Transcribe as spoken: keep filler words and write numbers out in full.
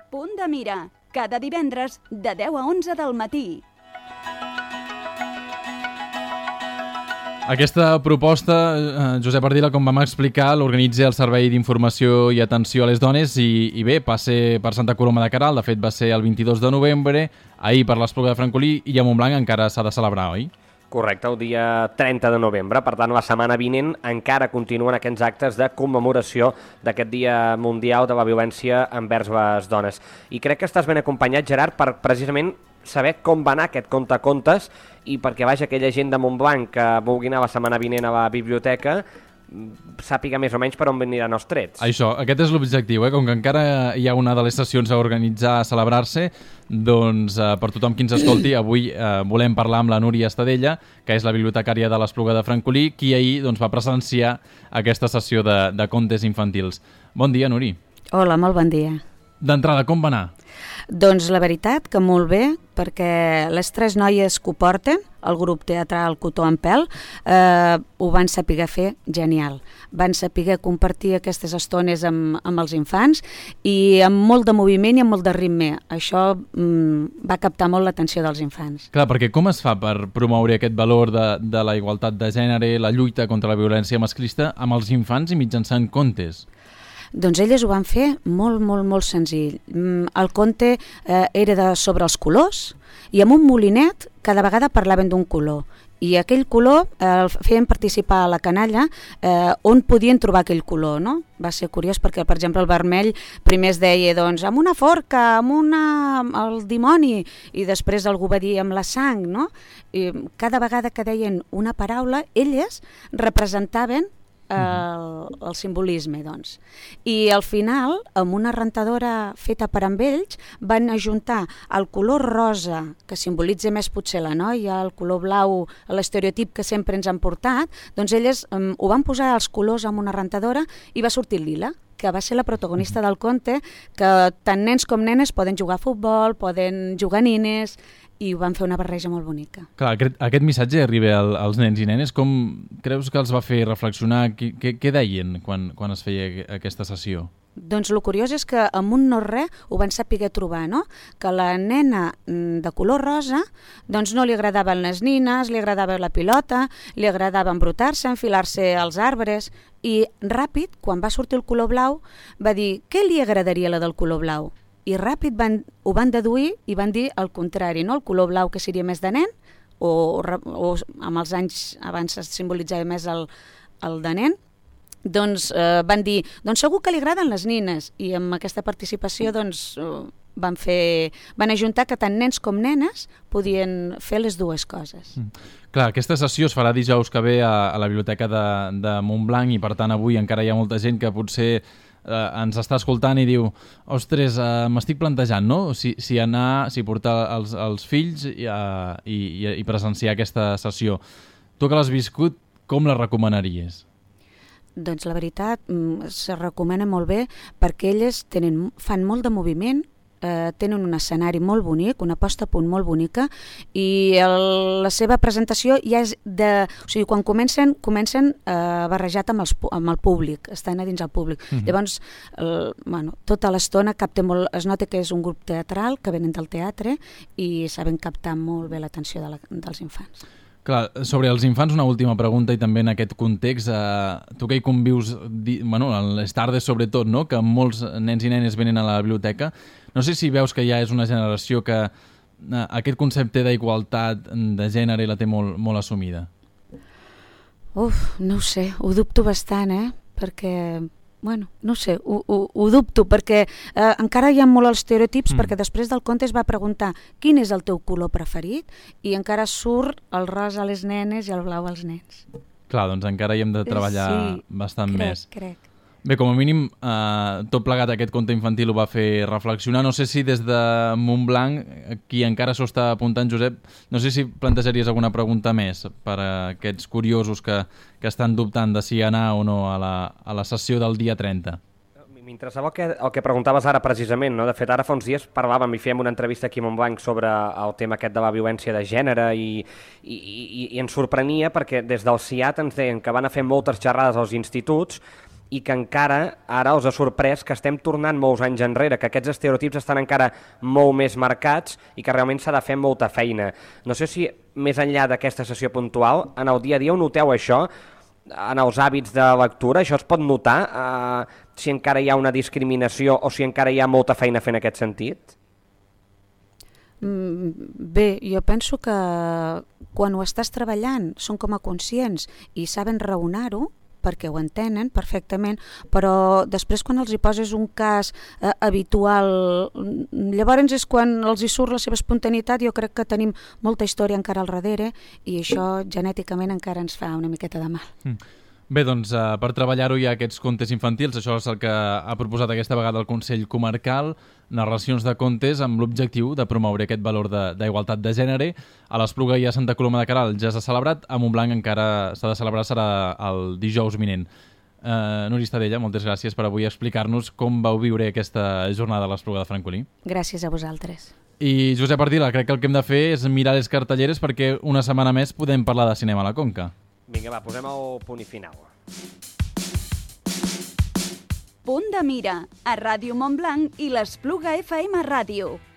Punt de mira, cada divendres de deu a onze del matí. Aquesta proposta, eh, Josep Ardila, com vam explicar, l'organitza el Servei d'Informació i Atenció a les Dones i, i bé, va ser per Santa Coloma de Queralt, de fet va ser el vint-i-dos de novembre, ahir per l'Espluga de Francolí i a Montblanc encara s'ha de celebrar, oi? Correcte, el dia trenta de novembre, per tant la setmana vinent encara continuen aquests actes de commemoració d'aquest Dia Mundial de la Violència envers les dones. I crec que estàs ben acompanyat, Gerard, per precisament saber com va anar aquest contacontes i perquè vaja aquella gent de Montblanc que vulgui anar la setmana vinent a la biblioteca sàpiga més o menys per on veniran els trets. Això, aquest és l'objectiu, eh? Com que encara hi ha una de les sessions a organitzar, a celebrar-se, doncs eh, per tothom qui ens escolti, avui eh, volem parlar amb la Núria Estadella, que és la bibliotecària de l'Espluga de Francolí, qui ahir doncs, va presenciar aquesta sessió de, de contes infantils. Bon dia, Núria. Hola, molt bon dia. D'entrada, com va anar? Doncs la veritat que molt bé, perquè les tres noies que ho porten, el grup teatral Cotó en Pèl, eh, ho van saber fer genial. Van saber compartir aquestes estones amb, amb els infants i amb molt de moviment i amb molt de ritme. Això mm, va captar molt l'atenció dels infants. Clar, perquè com es fa per promoure aquest valor de, de la igualtat de gènere, la lluita contra la violència masclista amb els infants i mitjançant contes? Doncs elles ho van fer molt, molt, molt senzill. El conte eh, era de, sobre els colors i amb un molinet cada vegada parlaven d'un color. I aquell color eh, el feien participar a la canalla eh, on podien trobar aquell color, no? Va ser curiós perquè, per exemple, el vermell primer es deia doncs, amb una forca, amb una, el dimoni, i després algú va dir amb la sang, no? I cada vegada que deien una paraula, elles representaven El, el simbolisme, doncs. I al final, amb una rentadora feta per amb ells, van ajuntar el color rosa, que simbolitza més potser la noia, el color blau, l'estereotip que sempre ens han portat, doncs elles um, ho van posar els colors amb una rentadora i va sortir lila, que va ser la protagonista del conte, que tant nens com nenes poden jugar a futbol, poden jugar a nines, i ho van fer una barreja molt bonica. Clar, aquest, aquest missatge arriba al, als nens i nenes. Com creus que els va fer reflexionar? Què, què, què deien quan, quan es feia aquesta sessió? Doncs el curiós és que amb un no res ho van saber trobar, no? Que la nena de color rosa doncs no li agradaven les nines, li agradava la pilota, li agradava embrutar-se, enfilar-se als arbres, i ràpid, quan va sortir el color blau, va dir què li agradaria la del color blau? I ràpid van, ho van deduir i van dir el contrari, no? El color blau que seria més de nen, o, o amb els anys abans es simbolitzava més el, el de nen, doncs eh, van dir, doncs segur que li agraden les nines, i amb aquesta participació doncs van fer, van ajuntar que tant nens com nenes podien fer les dues coses. Mm. Clar, aquesta sessió es farà dijous que ve a, a la biblioteca de, de Montblanc i per tant avui encara hi ha molta gent que potser eh, ens està escoltant i diu ostres, eh, m'estic plantejant, no? Si, si anar, si portar els, els fills i, uh, i, i presenciar aquesta sessió. Tu que l'has viscut, com la recomanaries? Doncs la veritat se recomana molt bé perquè elles tenen, fan molt de moviment, eh, tenen un escenari molt bonic, una posta a punt molt bonica i el, la seva presentació ja és de... O sigui, quan comencen, comencen eh, barrejat amb, els, amb el públic, estan a dins el públic. Mm-hmm. Llavors, el, bueno, tota l'estona capta molt... Es nota que és un grup teatral que venen del teatre i saben captar molt bé l'atenció de la, dels infants. Clar, sobre els infants una última pregunta i també en aquest context, eh, tu que hi convius, di, bueno, a les tardes sobretot, no? Que molts nens i nenes venen a la biblioteca, no sé si veus que ja és una generació que eh, aquest concepte d'igualtat de gènere la té molt, molt assumida. Uf, no ho sé, ho dubto bastant, eh? Perquè... Bueno, no sé, ho, ho, ho dubto, perquè eh, encara hi ha molt els estereotips, mm. perquè després del conte es va preguntar quin és el teu color preferit i encara surt el rosa a les nenes i el blau als nens. Clar, doncs encara hi hem de treballar sí, bastant crec, més. crec. Bé, com a mínim, eh, tot plegat aquest conte infantil ho va fer reflexionar. No sé si des de Montblanc, qui encara s'ho està apuntant, Josep, no sé si plantejaries alguna pregunta més per a aquests curiosos que, que estan dubtant de si anar o no a la, a la sessió del dia trenta. M'interessava el que, el que preguntaves ara precisament, no? De fet, ara fa uns dies parlàvem i fèiem una entrevista aquí a Montblanc sobre el tema aquest de la violència de gènere i, i, i, i ens sorprenia perquè des del C I A T ens deien que van a fer moltes xerrades als instituts i que encara ara els ha sorprès que estem tornant molts anys enrere, que aquests estereotips estan encara molt més marcats i que realment s'ha de fer molta feina. No sé si més enllà d'aquesta sessió puntual, en el dia a dia ho noteu això, en els hàbits de lectura, això es pot notar, eh, si encara hi ha una discriminació o si encara hi ha molta feina a fer en aquest sentit? Bé, jo penso que quan ho estàs treballant són com a conscients i saben raonar-ho, perquè ho entenen perfectament, però després quan els hi poses un cas eh, habitual, llavors és quan els hi surt la seva espontaneïtat. Jo crec que tenim molta història encara al darrere i això genèticament encara ens fa una miqueta de mal. Mm. Bé, doncs, uh, per treballar-ho hi ha aquests contes infantils, això és el que ha proposat aquesta vegada el Consell Comarcal, narracions de contes amb l'objectiu de promoure aquest valor d'igualtat de, de gènere. A l'Espluga i a Santa Coloma de Queralt ja s'ha celebrat, a Montblanc encara s'ha de celebrar, serà el dijous vinent. Uh, Núria Estadella, moltes gràcies per avui explicar-nos com vau viure aquesta jornada a l'Espluga de Francolí. Gràcies a vosaltres. I Josep Ardila, crec que el que hem de fer és mirar les cartelleres perquè una setmana més podem parlar de cinema a la Conca. Vinga, va, posem el punt i final. Punt de mira, a Ràdio Montblanc i l'Espluga F M Ràdio.